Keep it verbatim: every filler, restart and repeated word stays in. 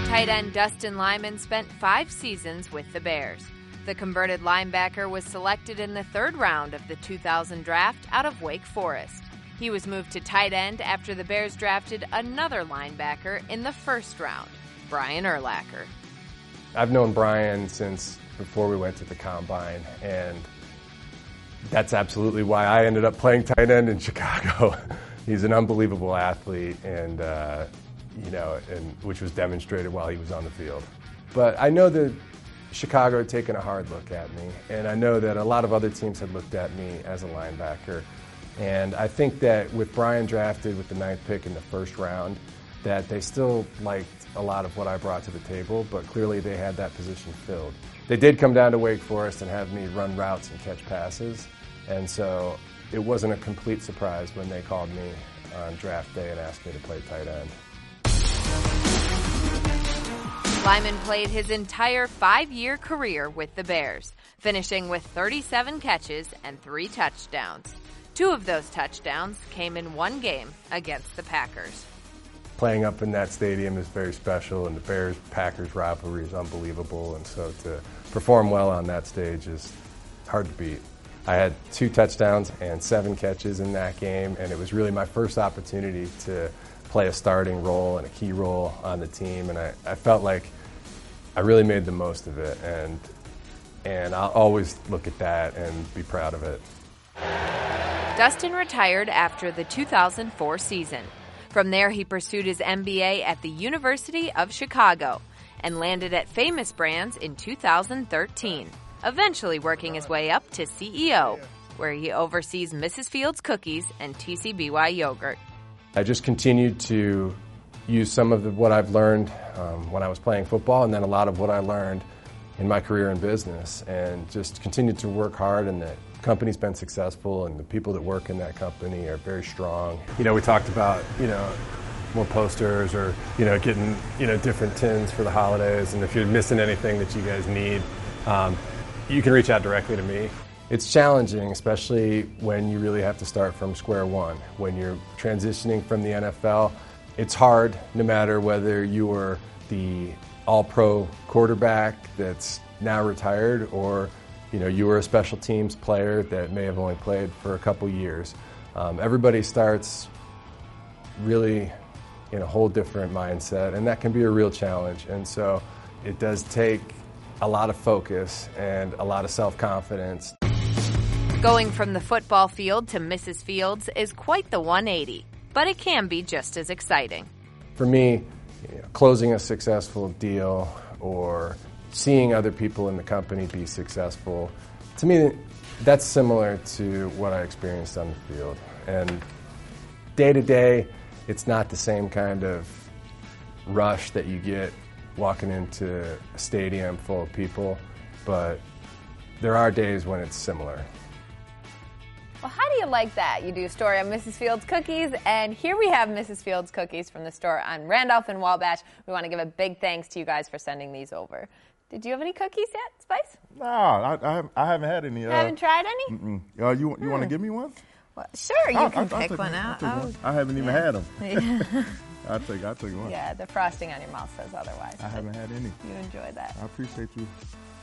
Tight end Dustin Lyman spent five seasons with the Bears. The converted linebacker was selected in the third round of the two thousand draft out of Wake Forest. He was moved to tight end after the Bears drafted another linebacker in the first round, Brian Urlacher. I've known Brian since before we went to the Combine, and that's absolutely why I ended up playing tight end in Chicago. He's an unbelievable athlete, and uh, you know, and which was demonstrated while he was on the field. But I know that Chicago had taken a hard look at me, and I know that a lot of other teams had looked at me as a linebacker. And I think that with Brian drafted with the ninth pick in the first round, that they still liked a lot of what I brought to the table, but clearly they had that position filled. They did come down to Wake Forest and have me run routes and catch passes, and so it wasn't a complete surprise when they called me on draft day and asked me to play tight end. Lyman played his entire five-year career with the Bears, finishing with thirty-seven catches and three touchdowns. Two of those touchdowns came in one game against the Packers. Playing up in that stadium is very special, and the Bears-Packers rivalry is unbelievable, and so to perform well on that stage is hard to beat. I had two touchdowns and seven catches in that game, and it was really my first opportunity to play a starting role and a key role on the team, and I, I felt like I really made the most of it, and and I'll always look at that and be proud of it. Dustin retired after the two thousand four season. From there, he pursued his M B A at the University of Chicago and landed at Famous Brands in two thousand thirteen, eventually working his way up to C E O, where he oversees Missus Fields Cookies and T C B Y Yogurt. I just continued to use some of the, what I've learned um, when I was playing football, and then a lot of what I learned in my career in business, and just continued to work hard, and the company's been successful, and the people that work in that company are very strong. You know, we talked about, you know, more posters, or, you know, getting, you know, different tins for the holidays, and if you're missing anything that you guys need, um, you can reach out directly to me. It's challenging, especially when you really have to start from square one. When you're transitioning from the N F L, it's hard, no matter whether you were the all-pro quarterback that's now retired, or you know, you were a special teams player that may have only played for a couple years. Um, everybody starts really in a whole different mindset, and that can be a real challenge. And so it does take a lot of focus and a lot of self-confidence. Going from the football field to Missus Fields is quite the one eighty, but it can be just as exciting. For me, you know, closing a successful deal or seeing other people in the company be successful, to me, that's similar to what I experienced on the field. And day to day, it's not the same kind of rush that you get walking into a stadium full of people, but there are days when it's similar. Well, how do you like that? You do a story on Missus Fields Cookies, and here we have Missus Fields Cookies from the store on Randolph and Wabash. We want to give a big thanks to you guys for sending these over. Did you have any cookies yet, Spice? No, I, I, haven't, I haven't had any. You uh, haven't tried any? Mm-mm. Uh, you you hmm. want to give me one? Well, sure, you I'll, can I'll, pick I'll one one. out. I'll Oh, one. I haven't even yeah. had them. Yeah. I'll take, I'll take one. Yeah, the frosting on your mouth says otherwise. I haven't had any. You enjoy that. I appreciate you